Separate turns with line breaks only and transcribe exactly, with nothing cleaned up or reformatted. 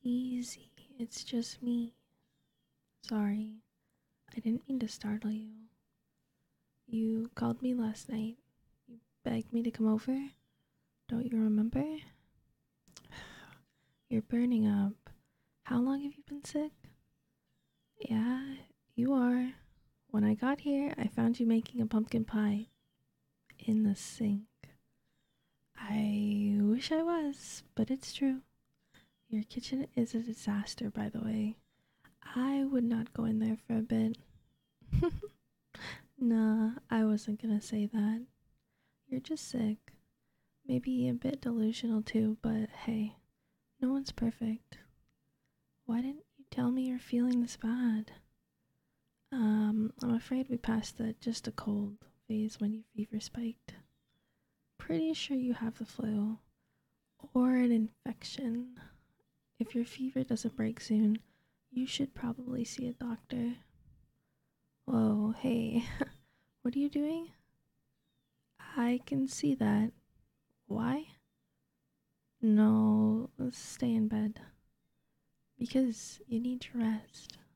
Easy, it's just me. Sorry, I didn't mean to startle you. You called me last night. You begged me to come over. Don't you remember? You're burning up. How long have you been sick? Yeah, you are. When I got here, I found you making a pumpkin pie in the sink. I wish I was, but it's true. Your kitchen is a disaster, by the way. I would not go in there for a bit. Nah, I wasn't gonna say that. You're just sick. Maybe a bit delusional too, but hey, no one's perfect. Why didn't you tell me you're feeling this bad? Um, I'm afraid we passed the just a cold phase when your fever spiked. Pretty sure you have the flu or an infection. If your fever doesn't break soon, you should probably see a doctor. Whoa, hey, what are you doing? I can see that. Why? No, let's stay in bed. Because you need to rest.